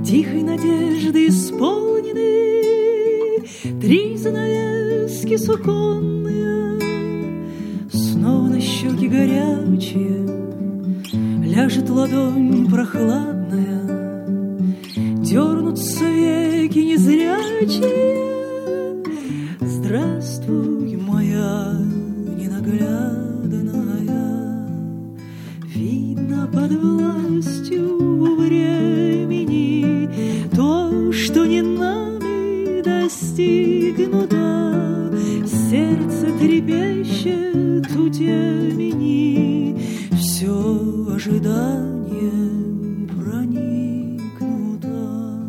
Тихой надежды исполнены 3 занавески суконные. Снова на щеки горячие ляжет ладонь прохладная, дернутся веки незрячие. Здравствуй, моя ненаглядная, видно под властью времени то, что не нами достигнуто. Сердце трепещет у темени, все ожиданием проникнуто.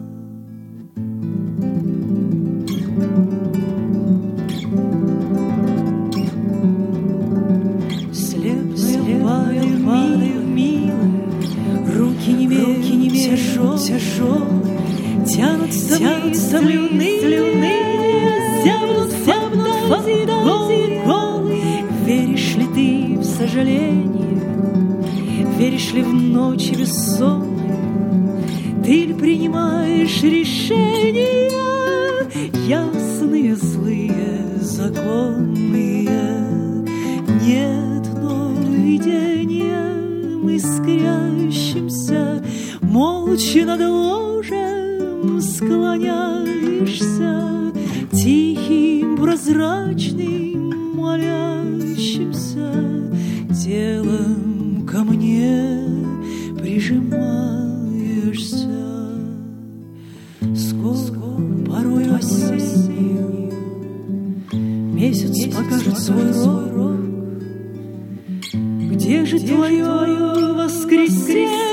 Слепая падаю милая, руки не тяжелые, тянутся слюны, зябнут фантазии голые. Веришь ли ты в сожаление? Веришь ли в ночи бессонные? Ты ли принимаешь решения ясные, злые, законные? Нет, но видением искрящимся молча над ложем склоняешься, тихим, прозрачным, молящимся телом ко мне прижимаешься. Скоро, порой осенью, месяц покажет свой рог. Где же твое воскресенье?